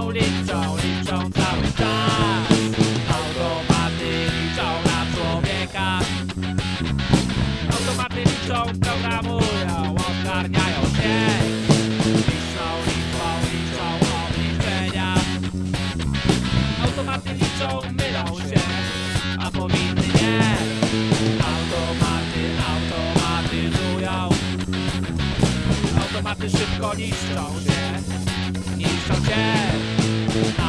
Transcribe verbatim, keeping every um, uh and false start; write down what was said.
liczą, liczą, liczą cały czas. Automaty liczą na człowieka. Automaty liczą, programują, ogarniają się. Liczą, liczą, liczą obliczenia. Automaty liczą, mylą się, a powinny nie. Automaty, automatyzują. Automaty szybko niszczą się, niszczą się.